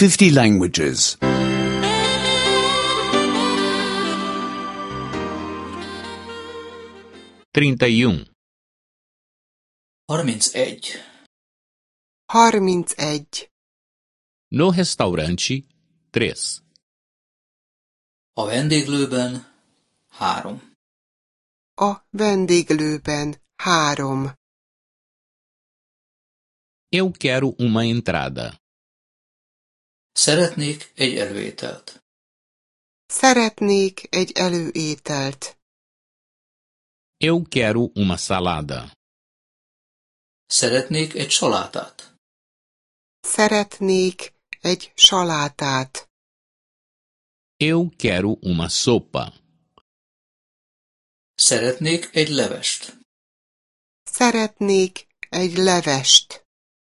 50 languages. 31. 31. 31. No restaurante, 3. A vendéglőben 3. A vendéglőben 3. Eu quero uma entrada. Szeretnék egy előételt. Szeretnék egy előételt. Eu quero uma salada. Szeretnék egy salátát. Szeretnék egy salátát. Eu quero uma sopa. Szeretnék egy levest. Szeretnék egy levest.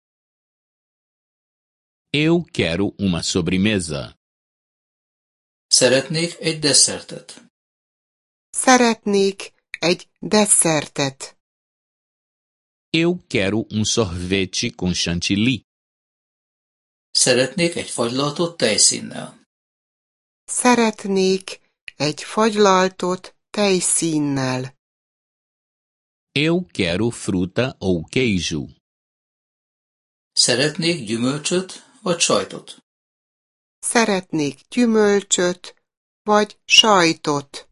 Eu quero uma sobremesa. Szeretnék egy desszertet. Szeretnék egy desszertet. Eu quero um sorvete com chantilly. Szeretnék egy fagylaltot tejszínnel. Szeretnék egy fagylaltot tejszínnel. Eu quero fruta ou queijo. Szeretnék gyümölcsöt vagy sajtot. Szeretnék gyümölcsöt vagy sajtot.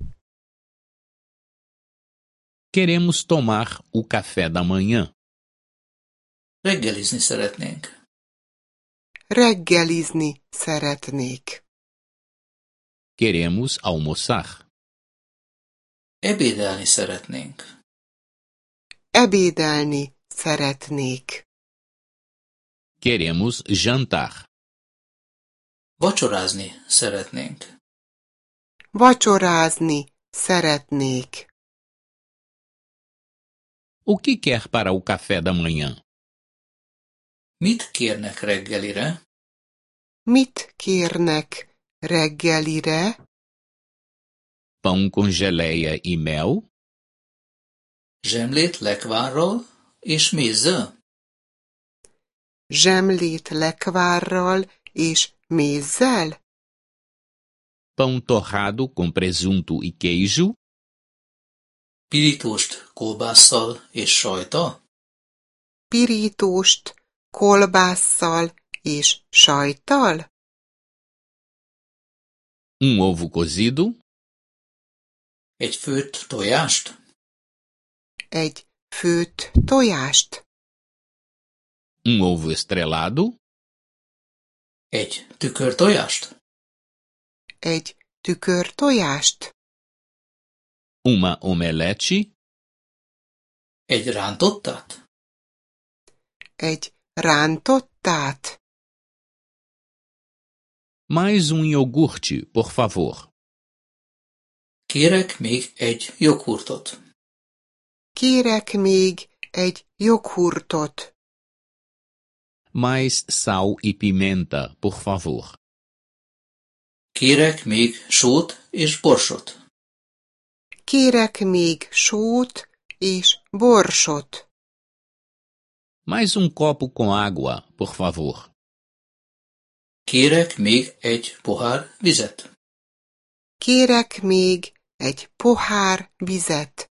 Queremos tomar o café da manhã. Reggelizni szeretnénk. Reggelizni szeretnék. Queremos almoçar. Ebédelni szeretnénk. Ebédelni szeretnék. Queremos jantar. Vacsorázni szeretnénk. Vacsorázni szeretnék. O que quer para o café da manhã? Mit kérnek reggelire? Mit kérnek reggelire? Pão com geleia e mel? Zsemlét lekvárral és mézzel? Zsemlét lekvárral és mézzel? Pão torrado com presunto e queijo? Pirítóst kolbásszal és sajttal? Pirítóst kolbásszal és sajttal? Um ovo cozido? Egy főtt tojást? Egy főtt tojást? Um ovo estrelado? Egy tükörtojást? Egy tükörtojást? Uma omelete? Egy rántottát? Egy rántottát? Mais um iogurte, por favor. Kérek még egy joghurtot. Kérek még egy joghurtot. Mais sal e pimenta, por favor. Kérek még sót és borsot. Kérek még sót és borsot. Mais um copo com água, por favor. Kérek még egy pohár vizet. Kérek még egy pohár vizet.